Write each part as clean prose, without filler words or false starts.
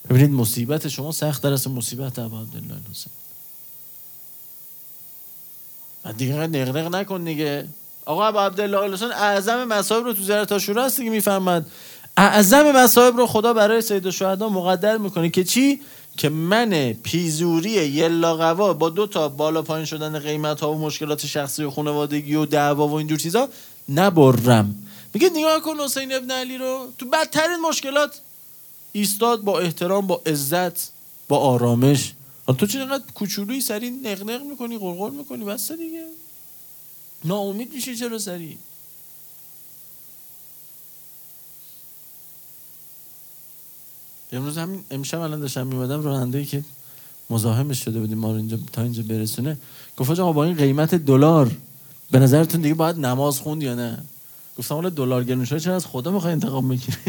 ببینید مصیبت شما سخت‌تر از مصیبت ابا عبدالله الحسین. بعد دیگه نقنق نکن دیگه. آقا ابا عبدالله الحسین اعظم مصائب رو تو زیارت عاشورا هست دیگه، میفهمد اعظم مصائب رو خدا برای سید الشهدا مقدر میکنه که چی؟ که من پیزوری یلاقوا با 2 تا بالا پایین شدن قیمت ها و مشکلات شخصی و خانوادگی و دعوا و اینجور چیزا نبرم. میگه نگاه کن حسین ابن علی رو تو بدترین مشکلات ایستاد، با احترام، با عزت، با آرامش. تو چرا اینقدر کوچولویی سری نقنق میکنی، غرغر میکنی؟ بس دیگه ناامید میشی چرا سری؟ امروز همین امشب الان داشتم میومدم راننده‌ای که مزاحمش شده بودیم ما رو اینجا تا اینجا برسونه گفت آقا با این قیمت دلار به نظرتون دیگه باید نماز خوند یا نه؟ گفتم حالا دلار گرون شده چرا از خدا میخوای انتقام بگیری؟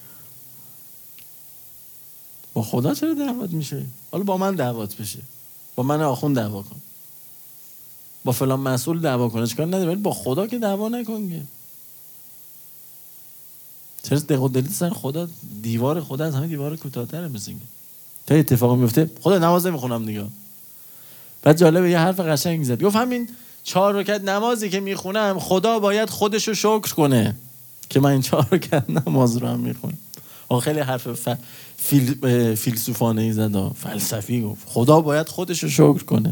با خدا چرا دعوت میشه؟ حالا با من دعوت بشه، با من آخوند دعوا کن، با فلان مسئول دعوا کن، اشکال نداره، ولی با خدا که دعوا نکن که. چرا دق و دلیت سر خدا؟ دیوار خدا از همه دیوار کوتاه‌تره مثل اینکه تا اتفاقی میفته خدا نماز نمیخونم دیگه. بعد جالبه یه حرف قشنگ زد، گفت همین 4 رکعت نمازی که میخونم خدا باید خودشو شکر کنه که من این 4 رکعت نماز رو هم میخونم. آخه خیلی حرف فیلسوفانه ای زد، فلسفی گفت خدا باید خودشو شکر کنه.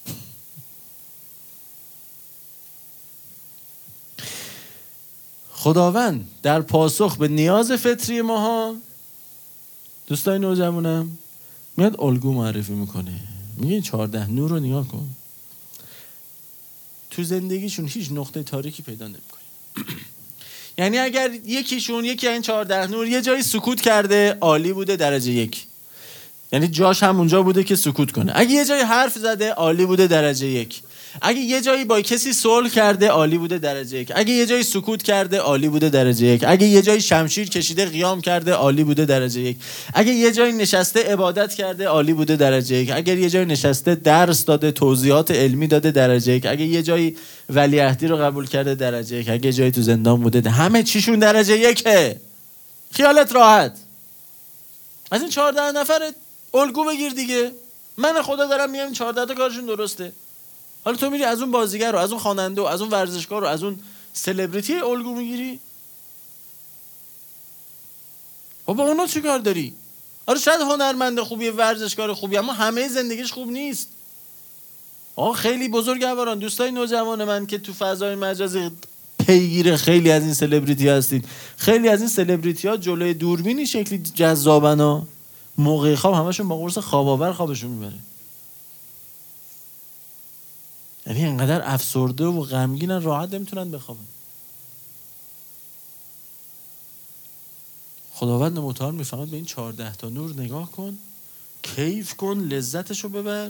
خداوند در پاسخ به نیاز فطری ماها دوستای نوجوانم میاد الگو معرفی میکنه، میگه این 14 نور رو نگاه کن، تو زندگیشون هیچ نقطه تاریکی پیدا نمیکنی. یعنی اگر یکی این 14 نور یه جایی سکوت کرده عالی بوده درجه 1، یعنی جاش هم اونجا بوده که سکوت کنه. اگه یه جایی حرف زده عالی بوده درجه 1، اگه یه جایی با کسی صلح کرده عالی بوده درجه 1، اگه یه جایی سکوت کرده عالی بوده درجه 1، اگه یه جایی شمشیر کشیده قیام کرده عالی بوده درجه 1، اگه یه جایی نشسته عبادت کرده عالی بوده درجه 1، اگه یه جایی نشسته درس داده توضیحات علمی داده درجه 1، اگه یه جایی ولیعهدی رو قبول کرده درجه 1، اگه یه جایی تو زندان بوده همه چیشون درجه 1. خیالت راحت. از این 14 نفر الگو بگیر دیگه. من خدا دارم میگم 14 تا کارشون درسته. حالا تو میری از اون بازیگر رو، از اون خواننده و از اون ورزشکار رو، از اون سلبریتی الگو میگیری؟ با اونا چی کار داری؟ آره شاید هنرمند خوبیه، ورزشکار خوبیه، اما همه زندگیش خوب نیست. خیلی بزرگواران، دوستای نوجوان من که تو فضای مجازی پیگیر خیلی از این سلبریتی هستید، خیلی از این سلبریتی ها جلوی دوربینی شکلی جذابن ها، موقع خواب همشون با قرص خواب آور خوابشون میبره. یعنی انقدر افسرده و غمگینن راحت نمیتونن بخوابن. خداوند متعال میفهمد به این 14 تا نور نگاه کن، کیف کن، لذتشو ببر.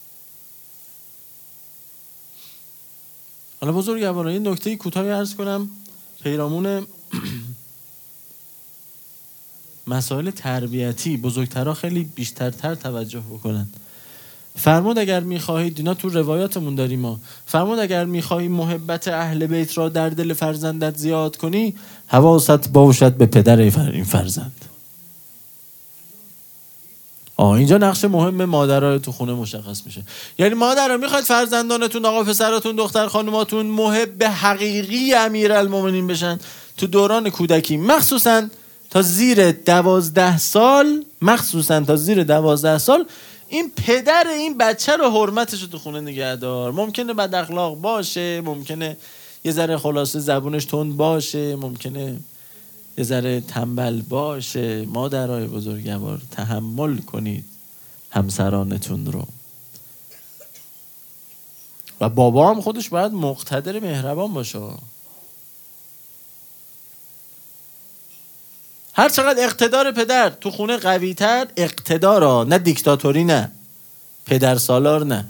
حالا بزرگواران این نکته کوتاهی عرض کنم پیرامون مسائل تربیتی بزرگترها خیلی بیشترتر توجه بکنن. فرمود اگر میخواهید، اینا تو روایاتمون داریم ما، فرمود اگر میخواهی محبت اهل بیت را در دل فرزندت زیاد کنی حواست باشد به پدر این فرزند. اینجا نقش مهم مادرها تو خونه مشخص میشه. یعنی مادرها میخواید فرزندانتون، آقا پسراتون، دختر خانوماتون محب حقیقی امیرالمومنین بشن تو دوران کودکی، مخصوصا تا زیر 12 سال، این پدر این بچه رو حرمتش رو تو خونه نگه دار. ممکنه بد اخلاق باشه، ممکنه یه ذره خلاصه زبونش تند باشه، ممکنه یه ذره تنبل باشه. مادرای بزرگوار تحمل کنید همسرانتون رو. و بابا هم خودش باید مقتدر مهربان باشه. هر چقدر اقتدار پدر تو خونه قوی تر، اقتدار نه دیکتاتوری، نه پدر سالار، نه،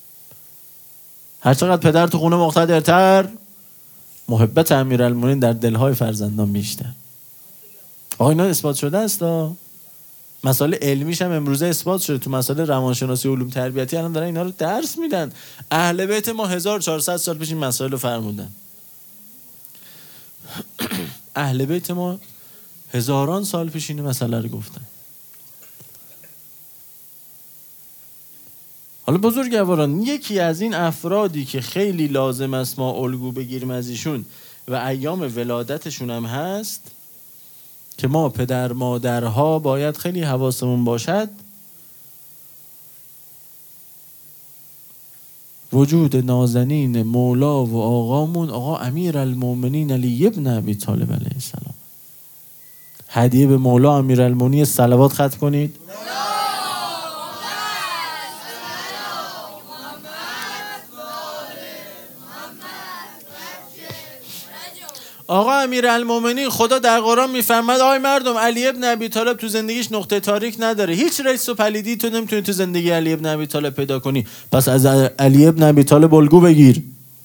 هر چقدر پدر تو خونه مقتدرتر محبت امیرالمومنین در دلهای فرزندان بیشتر. اینا اثبات شده است. مسائل علمیش هم امروزه اثبات شده. تو مسائل روانشناسی و علوم تربیتی الان دارن اینا رو درس میدن. اهل بیت ما 1400 سال پیش این مسائل رو فرمودن. اهل بیت ما هزاران سال پیش این مسئله رو گفتن. حالا بزرگواران، یکی از این افرادی که خیلی لازم است ما الگو بگیریم از ایشون و ایام ولادتشون هم هست که ما پدر مادرها باید خیلی حواسمون باشد، وجود نازنین مولا و آقامون آقا امیرالمومنین علی ابن ابی طالب علیه السلام. هدیه به مولا امیرالمومنین صلوات ختم کنید. آقا امیرالمومنین خدا در قرآن میفرماد آی مردم، علی ابن ابی طالب تو زندگیش نقطه تاریک نداره، هیچ ریس و پلیدی تو نمیتونی تو زندگی علی ابن ابی طالب پیدا کنی، پس از علی ابن ابی طالب الگو بگیر،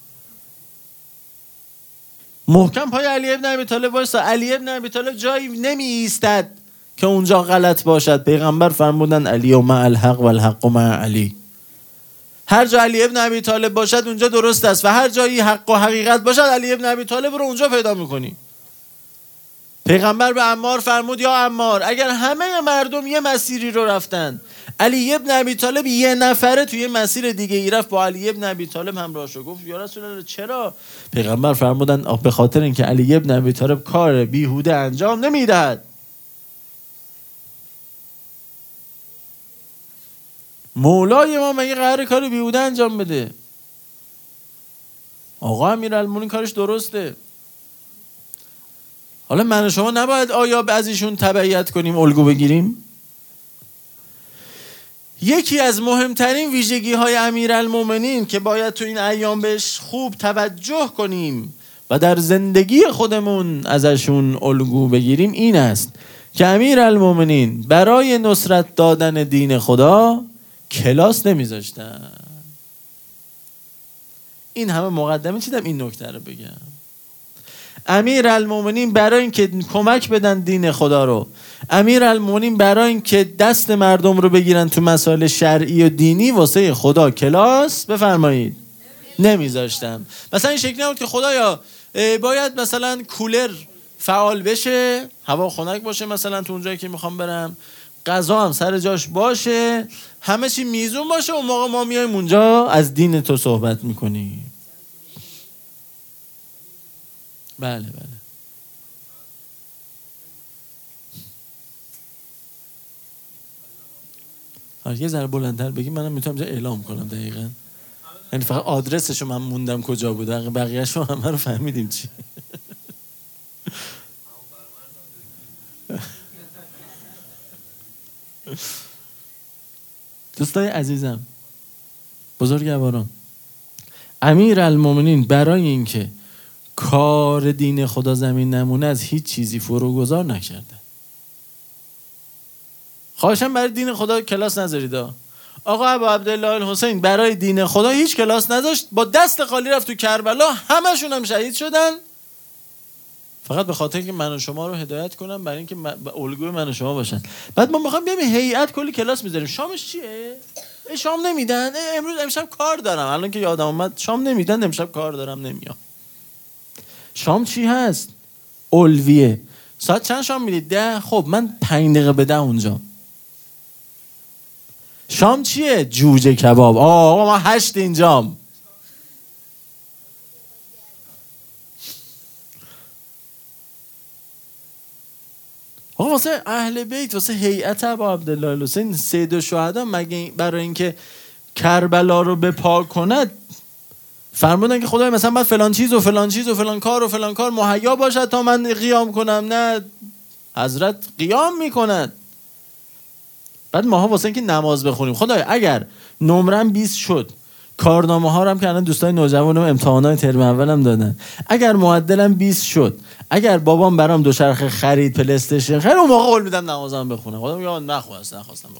محکم پای علی ابن ابی طالب وایسا. علی ابن ابی طالب جایی نمی ایستد که اونجا غلط باشد. پیغمبر فرمودن علی و مع الحق و الحق و مع علی. هر جا علی ابن ابی طالب باشد اونجا درست است و هر جایی حق و حقیقت باشد علی ابن ابی طالب رو اونجا پیدا میکنی. پیغمبر به عمار فرمود یا عمار، اگر همه مردم یه مسیری رو رفتن، علی ابن ابی طالب یه نفره توی مسیر دیگه ای رفت، با علی ابن ابی طالب همراه شد. گفت یا رسول الله چرا؟ پیغمبر فرمودن به خاطر اینکه علی ابن ابی طالب کار بیهوده انجام نمیدهد. مولای ما مگه قراره کار بیهوده انجام بده؟ آقا امیرالمومنین کارش درسته. حالا من و شما نباید آیا از ایشون تبعیت کنیم، الگو بگیریم؟ یکی از مهمترین ویژگی های امیرالمومنین که باید تو این ایام بهش خوب توجه کنیم و در زندگی خودمون ازشون الگو بگیریم این است که امیرالمومنین برای نصرت دادن دین خدا کلاس نمیذاشتن. این همه مقدمه چیدم این نکته رو بگم. امیرالمومنین برای اینکه کمک بدن دین خدا رو، امیرالمومنین برای اینکه دست مردم رو بگیرن تو مسائل شرعی و دینی، واسه خدا کلاس بفرمایید نمیذاشتم. مثلا این شکلی نبود که خدایا باید مثلا کولر فعال بشه، هوا خنک باشه مثلا تو اونجایی که میخوام برم، غذا هم سر جاش باشه، همه چی میزون باشه، اون موقع ما میایم اونجا از دین تو صحبت میکنیم. بله یه ذره بلندتر بگی منم میتونم اینجا اعلام کنم دقیقاً. یعنی فقط آدرسشو من موندم کجا بود، بقیه‌شو همه رو فهمیدیم چی. دوستای عزیزم، بزرگواران، امیرالمومنین برای اینکه کار دین خدا زمین نمونه از هیچ چیزی فروگذار نکرده. خواهشم برای دین خدا کلاس نذارید. آقا ابو عبدالله الحسین برای دین خدا هیچ کلاس نذاشت، با دست خالی رفت تو کربلا، همشون هم شهید شدن، فقط به خاطر اینکه من و شما رو هدایت کنم برای اینکه الگوی من و شما باشن. بعد ما میخوام بیام هیئت کلی کلاس میذاریم. شامش چیه؟ شام نمیدن. امشب کار دارم. الان که یادم اومد شام نمیدن، امشب کار دارم نمیام. شام چی هست؟ الویه. ساعت چند شام میدید؟ 10. خب من 5 دقیقه به 10 اونجا. شام چیه؟ جوجه کباب. آقا ما 8 اینجام. آقا واسه اهل بیت، واسه هیئت ابو عبدالله الحسین سید الشهدا، مگه برای اینکه کربلا رو به پاک کند فرمودن که خدای مثلا باید فلان چیز و فلان چیز و فلان کار و فلان کار مهیا باشد تا من قیام کنم؟ نه، حضرت قیام میکند. بعد ماها واسه اینکه نماز بخونیم، خدای اگر نمرم 20 شد، کارنامه ها رو هم که الان دوستای نوجوانم امتحانات ترم اولم دادن، اگر معدلم 20 شد، اگر بابام برام دوچرخه خرید، پلی استیشن خرید، اون موقع قول میدم نمازم بخونم. خدا میگه نخواستم بخونم.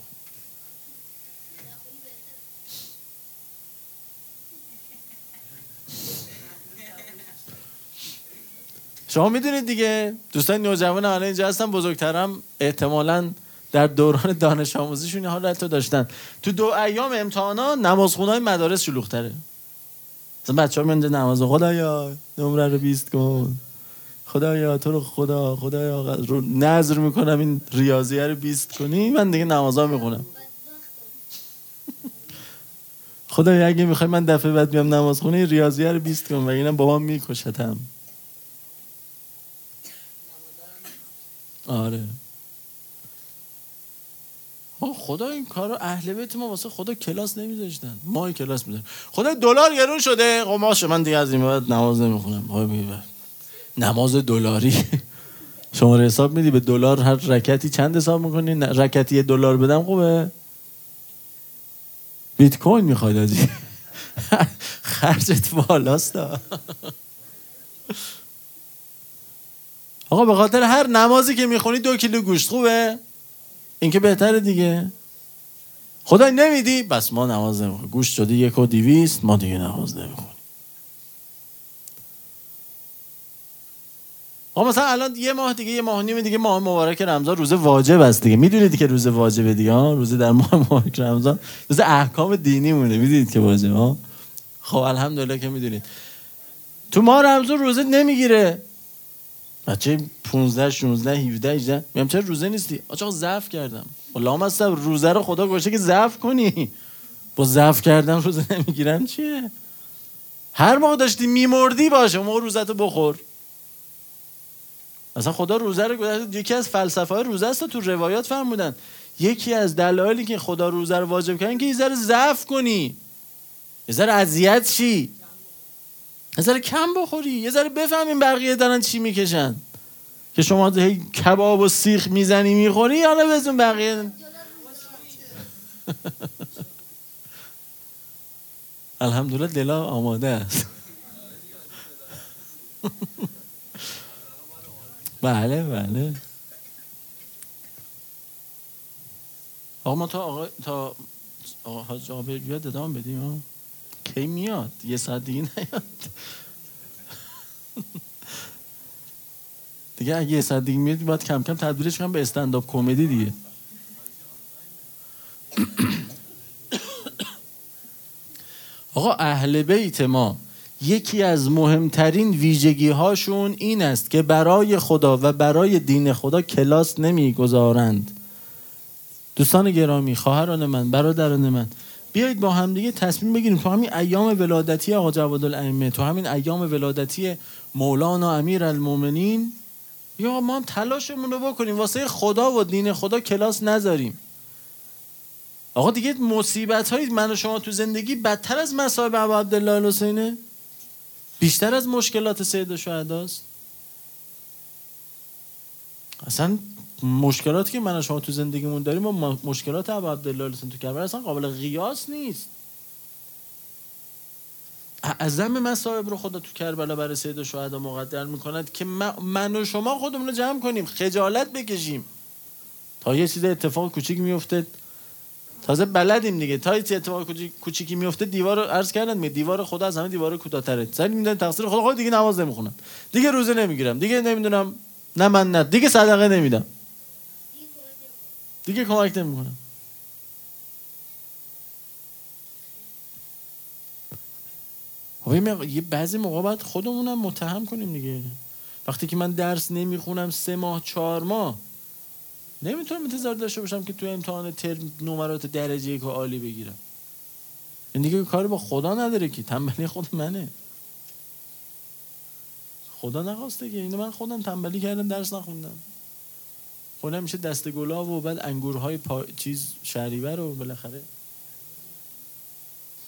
شما میدونید دیگه، دوستان نوجوان الان اینجا هستن، بزرگترم احتمالاً در دوران دانش آموزیشون حال حتی داشتن. تو 2 ایام امتحانا نمازخونه‌های مدارس شلوغ‌تره. مثلا بچه‌ها میان نماز، خدایا نمره رو 20 کن، خدایا تو رو خدایا رو نذر میکنم این ریاضیه رو 20 کنی، من دیگه نمازا میخونم. خدایا اگه میخوای من دفعه بعد بیام نماز خونه ریاضیه رو 20 کنم و اینم بابام میکشتم. آره خدا این کارو اهل بیت ما واسه خدا کلاس نمیذاشتن، ما کلاس میذاریم. خدا دلار گرون شده، قماش من دیگه از این بعد نماز نمیخونم. نماز دلاری شماره حساب میدی به دلار، هر رکعتی چند حساب میکنی؟ رکعتی $1 بدم خوبه؟ بیت کوین میخواد آجی خرجت بالاست. آقا به خاطر هر نمازی که میخونی 2 کیلو گوشت خوبه؟ این که بهتره دیگه. خدای نمیدی بس ما نماز نمیخونیم. گوشت شده 1,200 ما دیگه نماز نمیخونیم. آقا مثلا الان یه ماه دیگه، یه ماه و نیم دیگه ماه مبارک رمضان روز واجب است دیگه. میدونید که روز واجبه دیگه ها، روز در ماه مبارک رمضان روز احکام دینی مونه، میدونید که واجبه ها. خب الحمدلله که میدونید. تو ماه رمضان روزه نمیگیره. بچه 15 16 17 18 میگم چرا روزه نیستی؟ آقا ضعف کردم. والله ما اصلا روزه رو خدا گوشه که ضعف کنی. با ضعف کردن روزه نمیگیرن چیه؟ هر موقع داشتی میمردی باشه اون موقع روزتو بخور. اصلا خدا روزه رو گذاشت، یکی از فلسفه‌های روزه است تو روایات فرمودن یکی از دلایلی که خدا روزه رو واجب کرد که یه ذره ضعف کنی، یه ذره اذیت شی، یه ذره کم بخوری، یه ذره بفهمین بقیه دارن چی میکشن. که شما هی کباب و سیخ میزنی میخوری، حالا بزن بقیه. الحمدلله دلا آماده است. بله بله. آقا ما تا حاج آقا بیاد ادامه بدیم. کی میاد؟ 1 ساعت دیگه نیاد دیگه. اگه 1 ساعت دیگه میاد باید کم کم تبدیلش کنم به استندآپ کمدی دیگه. آقا اهل بیت ما یکی از مهمترین ویژگی هاشون این است که برای خدا و برای دین خدا کلاس نمیگذارند. دوستان گرامی، خواهران من، برادران من، بیایید با هم دیگه تصمیم بگیریم تو همین ایام ولادتی آقا جوادالائمه، تو همین ایام ولادتی مولانا امیرالمومنین، یا ما هم تلاشمون رو بکنیم واسه خدا و دین خدا کلاس نذاریم. آقا دیگه مصیبت های من و شما تو زندگی بدتر از مصائب ابا عبدالله الحسینه، بیشتر از مشکلات سید الشهداست. اصلا مشکلاتی که من و شما تو زندگیمون داریم و مشکلات ابا عبدالله الحسین تو کربلا اصلا قابل قیاس نیست. اعظم مصائب رو خدا تو کربلا برای سید الشهدا مقدر میکند که من و شما خودمون رو جمع کنیم، خجالت بکشیم. تا یه چیز اتفاق کوچیک میفته تازه بلدیم دیگه، تا یه اتفاق کوچیکی میفته دیوار رو عرض کردن، دیوار خدا از همه دیوار کوتاه‌تره، زنی میدن تقصیر خدا، خود دیگه نماز نمیخونم، دیگه روزه نمیگیرم، دیگه نمیدونم نه من نه دیگه صدقه نمیدم، دیگه کمک نمیکنم. یه بعضی موقع باید خودمونم متهم کنیم دیگه. وقتی که من درس نمیخونم 3 ماه 4 ماه نمیتونم انتظار داشته باشم که تو امتحان ترم نمرات درجه 1 عالی بگیرم. این دیگه کاری با خدا نداره که، تنبلی خود منه. خدا نخواسته که، اینو من خودم تنبلی کردم درس نخوندم. خودم میشه دست گلاب و بعد انگورهای چیز شهریور رو بالاخره